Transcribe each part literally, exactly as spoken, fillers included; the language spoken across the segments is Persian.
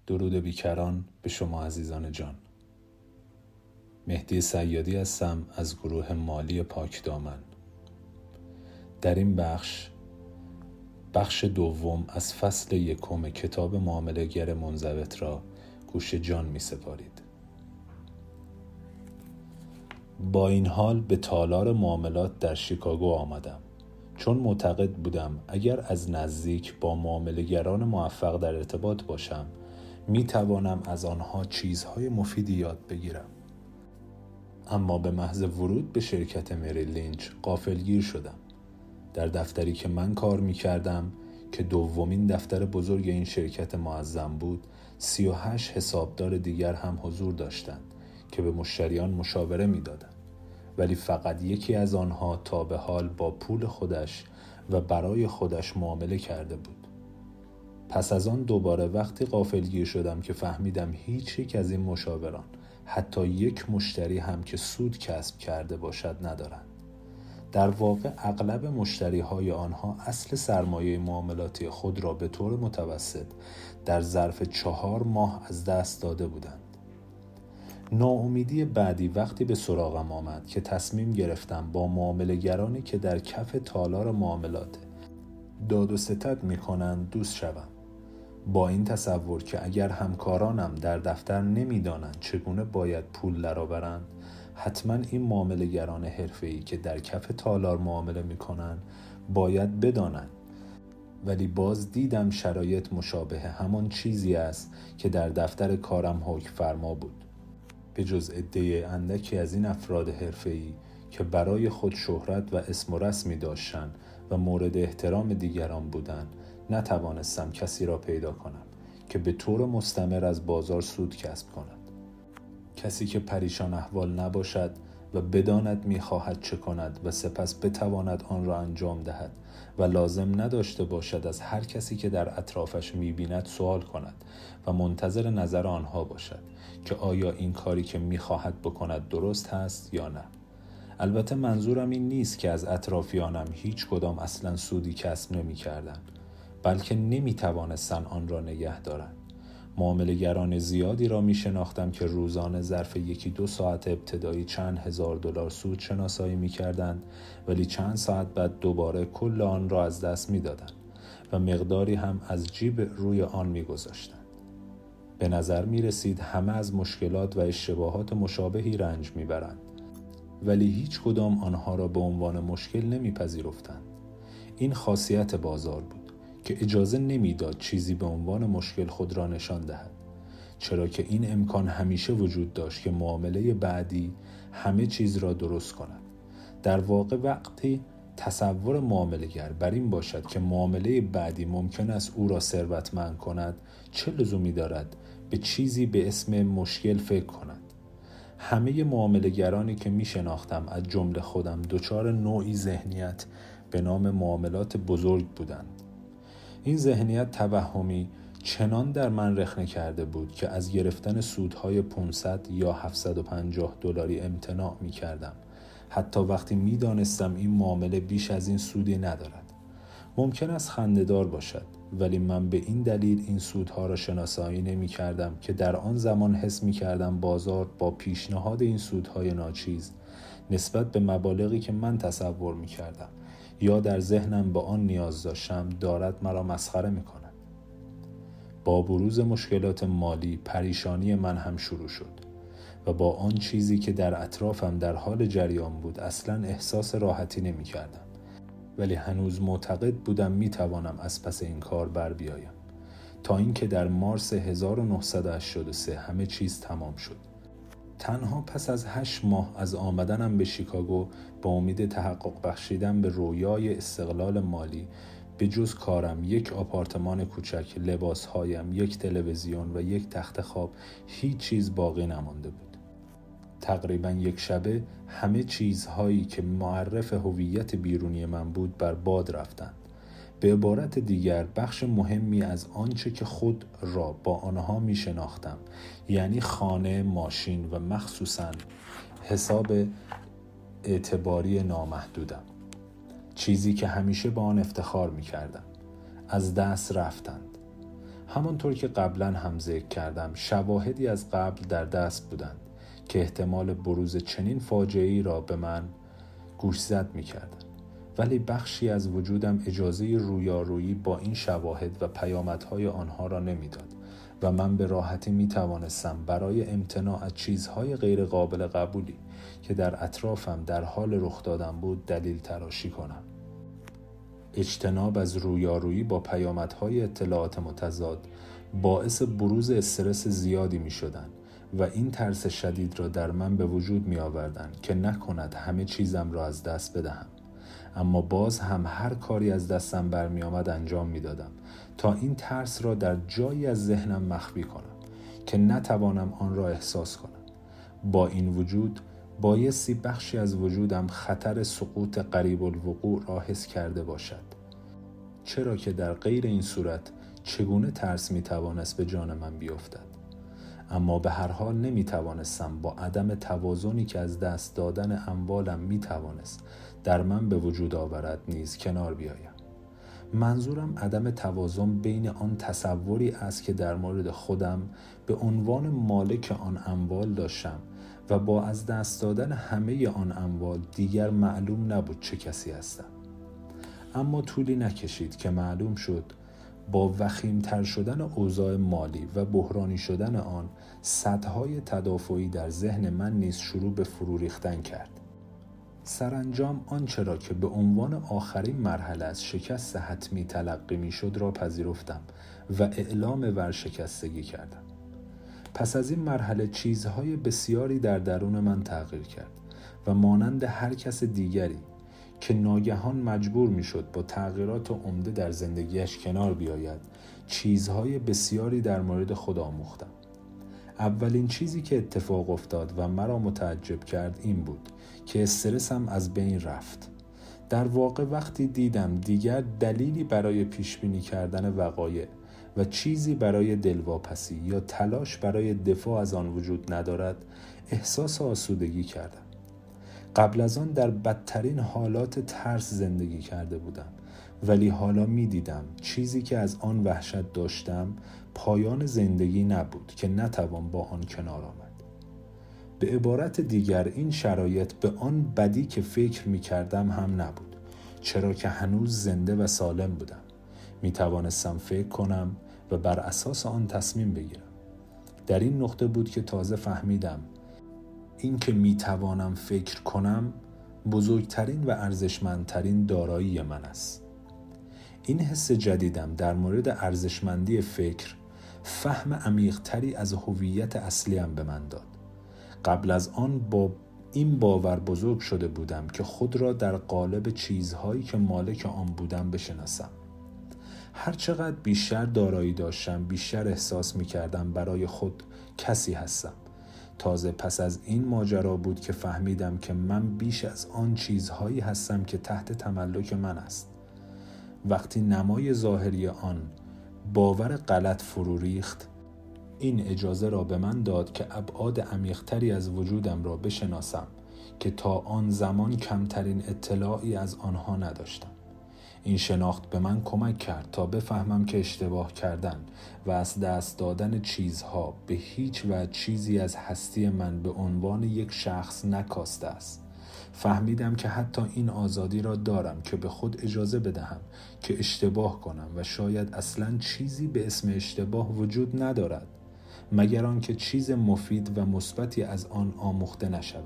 درود بیکران به شما عزیزان جان. مهدی صیادی هستم از گروه مالی پاکدامن. در این بخش بخش دوم از فصل یکم کتاب معامله‌گر منضبط را گوش جان می سپارید. با این حال به تالار معاملات در شیکاگو آمدم، چون معتقد بودم اگر از نزدیک با معامله‌گران موفق در ارتباط باشم می توانم از آنها چیزهای مفیدی یاد بگیرم. اما به محض ورود به شرکت مریل لینچ غافلگیر شدم. در دفتری که من کار می کردم که دومین دفتر بزرگ این شرکت معظم بود، سی و هشت حسابدار دیگر هم حضور داشتند که به مشتریان مشاوره می دادند. ولی فقط یکی از آنها تا به حال با پول خودش و برای خودش معامله کرده بود. پس از آن دوباره وقتی غافلگیر شدم که فهمیدم هیچ یک از این مشاوران حتی یک مشتری هم که سود کسب کرده باشد ندارند. در واقع اغلب مشتری های آنها اصل سرمایه معاملاتی خود را به طور متوسط در ظرف چهار ماه از دست داده بودند. ناامیدی بعدی وقتی به سراغم آمد که تصمیم گرفتم با معامله‌گرانی که در کف تالار معاملات داد و ستد می کنند دوست شوم، با این تصور که اگر همکارانم در دفتر نمی دانند چگونه باید پول درآورند، حتما این معامله‌گران حرفه‌ای که در کف تالار معامله می کنند باید بدانند. ولی باز دیدم شرایط مشابه همان چیزی است که در دفتر کارم حکم فرما بود. به جز عده اندکی از این افراد حرفه‌ای که برای خود شهرت و اسم و رسمی داشتند و مورد احترام دیگران بودند، نتوانستم کسی را پیدا کنم که به طور مستمر از بازار سود کسب کند. کسی که پریشان احوال نباشد و بداند می‌خواهد چه کند و سپس بتواند آن را انجام دهد و لازم نداشته باشد از هر کسی که در اطرافش می‌بیند سوال کند و منتظر نظر آنها باشد که آیا این کاری که می‌خواهد بکند درست هست یا نه. البته منظورم این نیست که از اطرافیانم هیچ کدام اصلاً سودی کسب نمی‌کردند، بلکه نمی‌توانستند آن را نگه دارند. معامله‌گران زیادی را می‌شناختم که روزانه ظرف یکی دو ساعت ابتدایی چند هزار دلار سود شناسایی می‌کردند، ولی چند ساعت بعد دوباره کل آن را از دست می‌دادند و مقداری هم از جیب روی آن می‌گذاشتند. به نظر می‌رسید همه از مشکلات و اشتباهات مشابهی رنج می‌برند، ولی هیچ کدام آنها را به عنوان مشکل نمی‌پذیرفتند. این خاصیت بازار بود که اجازه نمیداد چیزی به عنوان مشکل خود را نشان دهد، چرا که این امکان همیشه وجود داشت که معامله بعدی همه چیز را درست کند. در واقع وقتی تصور معامله‌گر بر این باشد که معامله بعدی ممکن است او را ثروتمند کند، چه لزومی دارد به چیزی به اسم مشکل فکر کند؟ همه معامله‌گرانی که می شناختم از جمله خودم دچار نوعی ذهنیت به نام معاملات بزرگ بودند. این ذهنیت توهمی چنان در من رخنه کرده بود که از گرفتن سودهای پانصد یا هفتصد و پنجاه دلاری امتناع می کردم، حتی وقتی می دانستم این معامله بیش از این سودی ندارد. ممکن است خنده‌دار باشد، ولی من به این دلیل این سودها را شناسایی نمی کردم که در آن زمان حس می کردم بازار با پیشنهاد این سودهای ناچیز نسبت به مبالغی که من تصور می کردم یا در ذهنم به آن نیاز داشتم دارد مرا مسخره می کند. با بروز مشکلات مالی پریشانی من هم شروع شد و با آن چیزی که در اطرافم در حال جریان بود اصلا احساس راحتی نمی کردم. ولی هنوز معتقد بودم می توانم از پس این کار بر بیایم، تا اینکه در مارس هزار و نهصد و هشتاد و سه همه چیز تمام شد. تنها پس از هشت ماه از آمدنم به شیکاگو با امید تحقق بخشیدن به رویای استقلال مالی، به جز کارم، یک آپارتمان کوچک، لباسهایم، یک تلویزیون و یک تخت خواب، هیچ چیز باقی نمانده بود. تقریبا یک شبه همه چیزهایی که معرف هویت بیرونی من بود بر باد رفتند. به عبارت دیگر بخش مهمی از آنچه که خود را با آنها می شناختم، یعنی خانه، ماشین و مخصوصاً حساب اعتباری نامحدودم، چیزی که همیشه با آن افتخار می کردم، از دست رفتند. همانطور که قبلا هم ذکر کردم، شواهدی از قبل در دست بودند که احتمال بروز چنین فاجعه‌ای را به من گوشزد می‌کردند، ولی بخشی از وجودم اجازه رویارویی با این شواهد و پیامدهای آنها را نمی‌داد و من به راحتی می‌توانستم برای امتناع از چیزهای غیر قابل قبولی که در اطرافم در حال رخ دادن بود دلیل تراشی کنم. اجتناب از رویارویی با پیامدهای اطلاعات متضاد باعث بروز استرس زیادی می‌شدند و این ترس شدید را در من به وجود می‌آوردند که نکند همه چیزم را از دست بدهم. اما باز هم هر کاری از دستم برمی آمد انجام می دادم تا این ترس را در جایی از ذهنم مخفی کنم که نتوانم آن را احساس کنم. با این وجود بایستی بخشی از وجودم خطر سقوط قریب الوقوع را حس کرده باشد، چرا که در غیر این صورت چگونه ترس می توانست به جان من بیفتد؟ اما به هر حال نمی توانستم با عدم توازنی که از دست دادن اموالم می توانست در من به وجود آورد نیز کنار بیایم. منظورم عدم توازن بین آن تصوری است که در مورد خودم به عنوان مالک آن اموال داشتم و با از دست دادن همه آن اموال دیگر معلوم نبود چه کسی هستم. اما طولی نکشید که معلوم شد با وخیم‌تر شدن اوضاع مالی و بحرانی شدن آن، سدهای تدافعی در ذهن من نیز شروع به فرو ریختن کرد. سرانجام آنچه را که به عنوان آخرین مرحله از شکست حتمی تلقی می‌شد را پذیرفتم و اعلام ورشکستگی کردم. پس از این مرحله چیزهای بسیاری در درون من تغییر کرد و مانند هر کس دیگری که ناگهان مجبور میشد با تغییرات عمده در زندگیش کنار بیاید، چیزهای بسیاری در مورد خود آموختم. اولین چیزی که اتفاق افتاد و مرا متعجب کرد این بود که استرسم از بین رفت. در واقع وقتی دیدم دیگر دلیلی برای پیشبینی کردن وقایع و چیزی برای دلواپسی یا تلاش برای دفاع از آن وجود ندارد، احساس آسودگی کردم. قبل از آن در بدترین حالات ترس زندگی کرده بودم، ولی حالا می دیدم چیزی که از آن وحشت داشتم پایان زندگی نبود که نتوان با آن کنار آمد. به عبارت دیگر این شرایط به آن بدی که فکر می کردم هم نبود، چرا که هنوز زنده و سالم بودم. می توانستم فکر کنم و بر اساس آن تصمیم بگیرم. در این نقطه بود که تازه فهمیدم این که می توانم فکر کنم بزرگترین و ارزشمندترین دارایی من است. این حس جدیدم در مورد ارزشمندی فکر فهم عمیق‌تری از هویت اصلیم به من داد. قبل از آن با این باور بزرگ شده بودم که خود را در قالب چیزهایی که مالک آن بودم بشناسم. هرچقدر بیشتر دارایی داشتم بیشتر احساس می کردم برای خود کسی هستم. تازه پس از این ماجرا بود که فهمیدم که من بیش از آن چیزهایی هستم که تحت تملک من است. وقتی نمای ظاهری آن باور غلط فرو ریخت، این اجازه را به من داد که ابعاد عمیق‌تری از وجودم را بشناسم که تا آن زمان کمترین اطلاعی از آنها نداشتم. این شناخت به من کمک کرد تا بفهمم که اشتباه کردن و از دست دادن چیزها به هیچ وجه چیزی از هستی من به عنوان یک شخص نکاسته است. فهمیدم که حتی این آزادی را دارم که به خود اجازه بدهم که اشتباه کنم و شاید اصلاً چیزی به اسم اشتباه وجود ندارد مگر آنکه چیز مفید و مثبتی از آن آموخته نشود.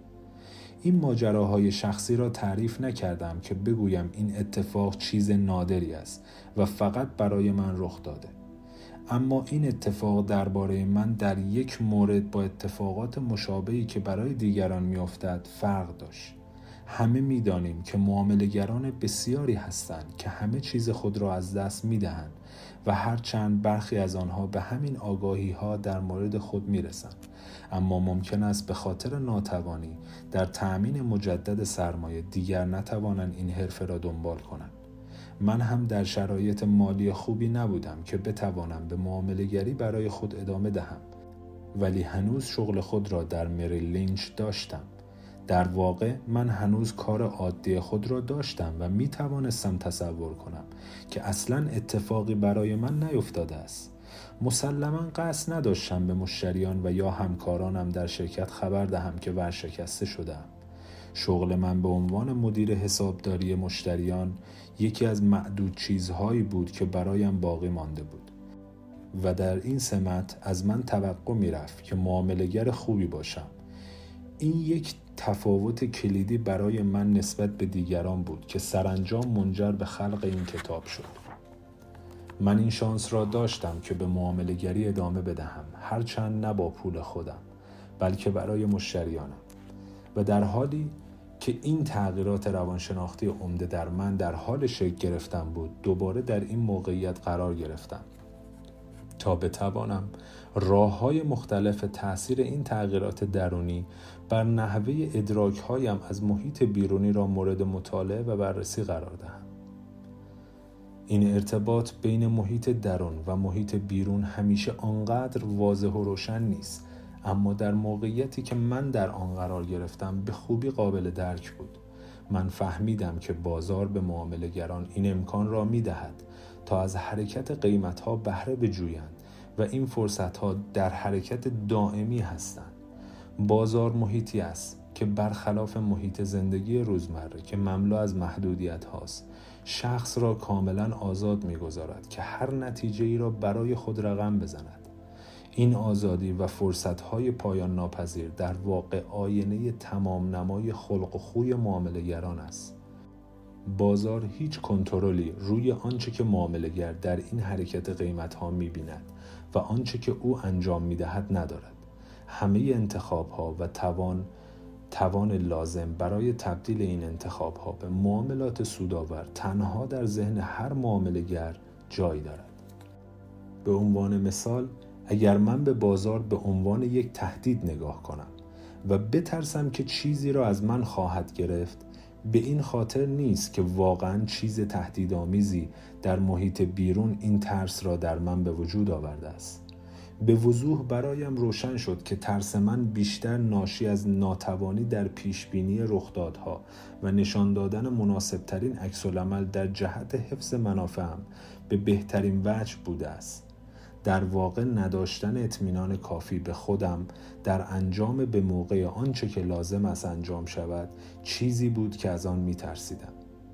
این ماجراهای شخصی را تعریف نکردم که بگویم این اتفاق چیز نادری است و فقط برای من رخ داده. اما این اتفاق درباره من در یک مورد با اتفاقات مشابهی که برای دیگران میافتد فرق داشت. همه میدانیم که معامله‌گران بسیاری هستند که همه چیز خود را از دست میدهند و هرچند برخی از آنها به همین آگاهی ها در مورد خود میرسند، اما ممکن است به خاطر ناتوانی در تأمین مجدد سرمایه دیگر نتوانند این حرفه را دنبال کنند. من هم در شرایط مالی خوبی نبودم که بتوانم به معامله‌گری برای خود ادامه دهم، ولی هنوز شغل خود را در مریل لینچ داشتم. در واقع من هنوز کار عادی خود را داشتم و می توانستم تصور کنم که اصلاً اتفاقی برای من نیفتاده است مسلماً قصد نداشتم به مشتریان و یا همکارانم در شرکت خبر دهم که ورشکسته شدم. شغل من به عنوان مدیر حسابداری مشتریان یکی از معدود چیزهایی بود که برایم باقی مانده بود و در این سمت از من توقع می رفت که معامله‌گر خوبی باشم. این یک تفاوت کلیدی برای من نسبت به دیگران بود که سرانجام منجر به خلق این کتاب شد. من این شانس را داشتم که به معامله‌گری ادامه بدهم، هرچند نه با پول خودم بلکه برای مشتریانم، و در حالی که این تغییرات روانشناختی عمده در من در حال شکل گرفتن بود، دوباره در این موقعیت قرار گرفتم تا بتوانم راه‌های مختلف تأثیر این تغییرات درونی بر نحوه ادراک‌هایم از محیط بیرونی را مورد مطالعه و بررسی قرار دهم. این ارتباط بین محیط درون و محیط بیرون همیشه آنقدر واضح و روشن نیست، اما در موقعیتی که من در آن قرار گرفتم به خوبی قابل درک بود. من فهمیدم که بازار به معامله‌گران این امکان را می‌دهد تا از حرکت قیمت‌ها بهره بجویند و این فرصت‌ها در حرکت دائمی هستند. بازار محیطی است که برخلاف محیط زندگی روزمره که مملو از محدودیت هاست، شخص را کاملا آزاد می‌گذارد که هر نتیجه‌ای را برای خود رقم بزند. این آزادی و فرصت‌های پایان ناپذیر در واقع آینه تمام نمای خلق و خوی معامله‌گران است. بازار هیچ کنترلی روی آنچه که معامله‌گر در این حرکت قیمت‌ها می‌بیند و آنچه که او انجام می‌دهد ندارد. همه انتخاب‌ها و توان توان لازم برای تبدیل این انتخاب‌ها به معاملات سودآور تنها در ذهن هر معامله‌گر جای دارد. به عنوان مثال، اگر من به بازار به عنوان یک تهدید نگاه کنم و بترسم که چیزی را از من خواهد گرفت، به این خاطر نیست که واقعاً چیز تهدیدآمیزی در محیط بیرون این ترس را در من به وجود آورده است. به وضوح برایم روشن شد که ترس من بیشتر ناشی از ناتوانی در پیشبینی رخدادها و نشان دادن مناسبترین عکس‌العمل در جهت حفظ منافعم به بهترین وجه بوده است. در واقع نداشتن اطمینان کافی به خودم در انجام به موقع آنچه که لازم است انجام شود چیزی بود که از آن می‌ترسیدم.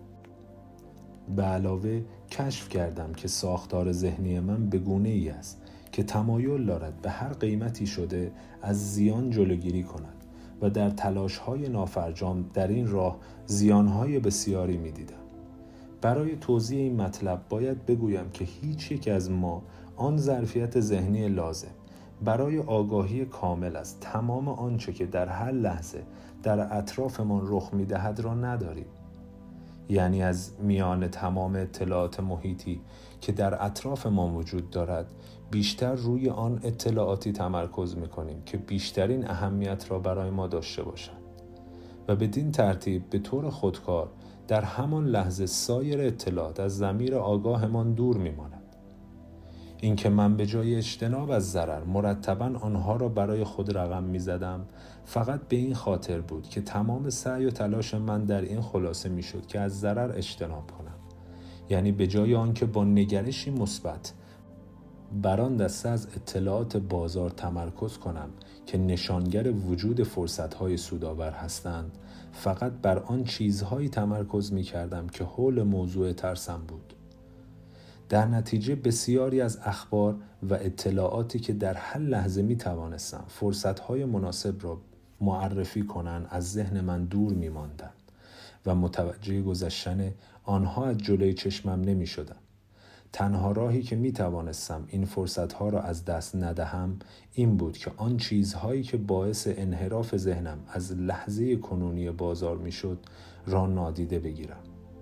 به علاوه کشف کردم که ساختار ذهنی من به گونه‌ای است که تمایل دارد به هر قیمتی شده از زیان جلوگیری کند و در تلاش‌های نافرجام در این راه زیان‌های بسیاری می‌دیدم. برای توضیح این مطلب باید بگویم که هیچ یک از ما آن ظرفیت ذهنی لازم برای آگاهی کامل از تمام آنچه که در هر لحظه در اطرافمان رخ می‌دهد را نداریم. یعنی از میان تمام اطلاعات محیطی که در اطرافمان وجود دارد بیشتر روی آن اطلاعاتی تمرکز می‌کنیم که بیشترین اهمیت را برای ما داشته باشند و بدین ترتیب به طور خودکار در همان لحظه سایر اطلاعات از ضمیر آگاهمان دور می‌ماند. این که من به جای اجتناب از ضرر مرتباً آنها را برای خود رقم می‌زدم فقط به این خاطر بود که تمام سعی و تلاش من در این خلاصه می‌شد که از ضرر اجتناب کنم. یعنی به جای آنکه با نگرشی مثبت بر آن دسته از اطلاعات بازار تمرکز کنم که نشانگر وجود فرصت‌های سودآور هستند، فقط بر آن چیزهایی تمرکز می‌کردم که حول موضوع ترسم بود. در نتیجه بسیاری از اخبار و اطلاعاتی که در هر لحظه می‌توانستم فرصت‌های مناسب را معرفی کنند از ذهن من دور می‌ماندند و متوجه گذشتن آنها از جلوی چشمم نمی‌شدم. تنها راهی که می‌توانستم این فرصت‌ها را از دست ندهم این بود که آن چیزهایی که باعث انحراف ذهنم از لحظه کنونی بازار می‌شد را نادیده بگیرم.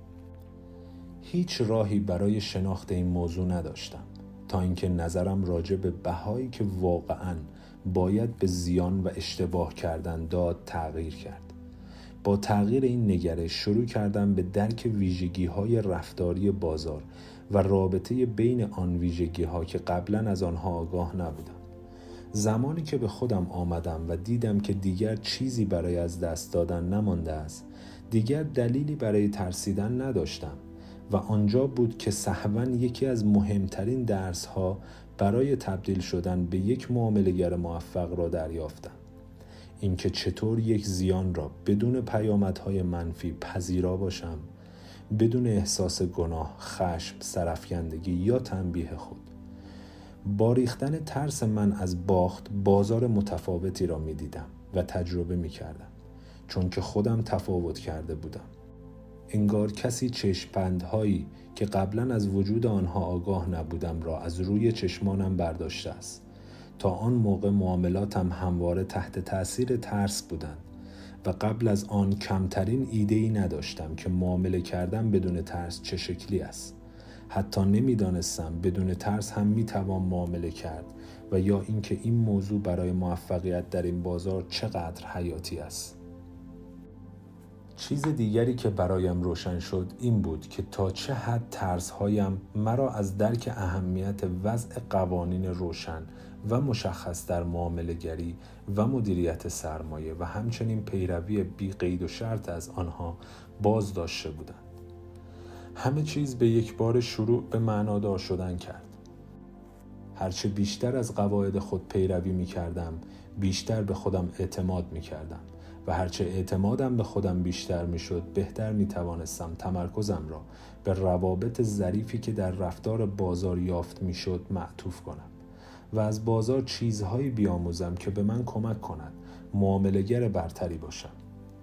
هیچ راهی برای شناخت این موضوع نداشتم تا اینکه نظرم راجع به بهایی که واقعاً باید به زیان و اشتباه کردن داد تغییر کرد. با تغییر این نگرش شروع کردم به درک ویژگی‌های رفتاری بازار و رابطه بین آن ویژگی‌ها که قبلاً از آنها آگاه نبودم. زمانی که به خودم آمدم و دیدم که دیگر چیزی برای از دست دادن نمانده است، دیگر دلیلی برای ترسیدن نداشتم و آنجا بود که سهواً یکی از مهمترین درس‌ها برای تبدیل شدن به یک معامله‌گر موفق را دریافتم. اینکه چطور یک زیان را بدون پیامدهای منفی پذیرا باشم، بدون احساس گناه، خشم، سرافکندگی یا تنبیه خود. با ریختن ترس من از باخت بازار متفاوتی را می دیدم و تجربه می کردم، چون که خودم تفاوت کرده بودم. انگار کسی چشم‌بندهایی که قبلا از وجود آنها آگاه نبودم را از روی چشمانم برداشته است. تا آن موقع معاملاتم همواره تحت تأثیر ترس بودند و قبل از آن کمترین ایده‌ای نداشتم که معامله کردن بدون ترس چه شکلی است. حتی نمی‌دانستم بدون ترس هم می‌توان معامله کرد و یا اینکه این موضوع برای موفقیت در این بازار چقدر حیاتی است. چیز دیگری که برایم روشن شد این بود که تا چه حد ترس‌هایم مرا از درک اهمیت وضع قوانین روشن و مشخص در معامله‌گری و مدیریت سرمایه و همچنین پیروی بی قید و شرط از آنها باز داشته بودند. همه چیز به یک بار شروع به معنادار شدن کرد. هرچه بیشتر از قواعد خود پیروی می کردم، بیشتر به خودم اعتماد می کردم و هرچه اعتمادم به خودم بیشتر می شد، بهتر می توانستم تمرکزم را به روابط ظریفی که در رفتار بازار یافت می شد معطوف کنم و از بازار چیزهایی بیاموزم که به من کمک کند معامله‌گر برتری باشم.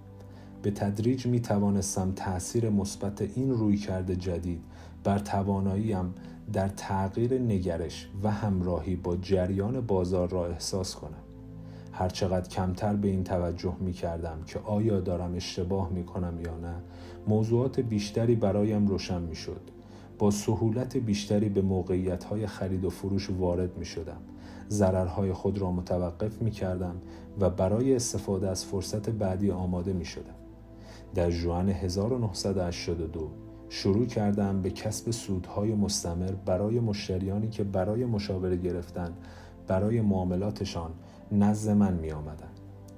به تدریج می توانستم تأثیر مثبت این رویکرد جدید بر تواناییم در تغییر نگرش و همراهی با جریان بازار را احساس کنم. هرچقدر کمتر به این توجه می کردم که آیا دارم اشتباه می کنم یا نه، موضوعات بیشتری برایم روشن می شد. با سهولت بیشتری به موقعیت‌های خرید و فروش وارد می شدم. ضررهای خود را متوقف می کردم و برای استفاده از فرصت بعدی آماده می شدم. در ژوئن هزار و نهصد و هشتاد و دو شروع کردم به کسب سودهای مستمر برای مشتریانی که برای مشاوره گرفتن برای معاملاتشان نزد من می آمدن.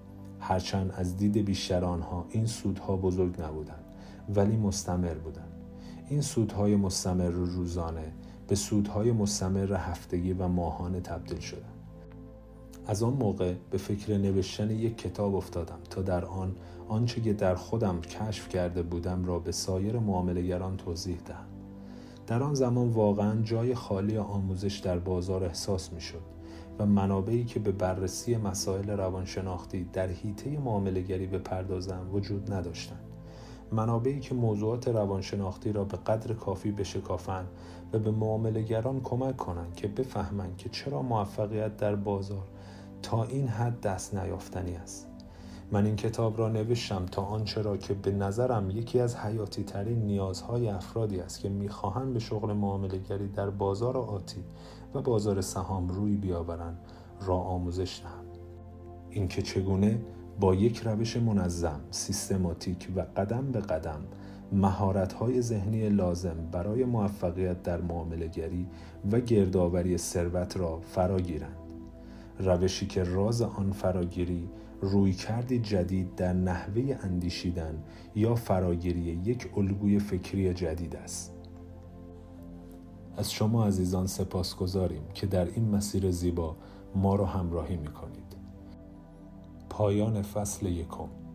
هرچند از دید بیشتر آنها این سودها بزرگ نبودند، ولی مستمر بودند. این سودهای مستمر روزانه به سودهای مستمر هفتگی و ماهانه تبدیل شدند. از آن موقع به فکر نوشتن یک کتاب افتادم تا در آن آنچه که در خودم کشف کرده بودم را به سایر معامله‌گران توضیح دهم. در آن زمان واقعاً جای خالی آموزش در بازار احساس می‌شد و منابعی که به بررسی مسائل روانشناختی در حیطه معامله‌گری بپردازم وجود نداشتند. منابعی که موضوعات روانشناختی را به قدر کافی بشکافند و به معامله‌گران کمک کنند که بفهمند که چرا موفقیت در بازار تا این حد دست نیافتنی است. من این کتاب را نوشتم تا آنچه را که به نظرم یکی از حیاتی ترین نیازهای افرادی است که می‌خواهند به شغل معامله‌گری در بازار آتی و بازار سهام روی بیاورند را آموزش دهم. اینکه چگونه با یک روش منظم، سیستماتیک و قدم به قدم مهارت‌های ذهنی لازم برای موفقیت در معامله‌گری و گردآوری ثروت را فراگیرند. روشی که راز آن فراگیری رویکردی جدید در نحوه اندیشیدن یا فراگیری یک الگوی فکری جدید است. از شما عزیزان سپاسگزاریم که در این مسیر زیبا ما را همراهی می‌کنید. پایان فصل یکم.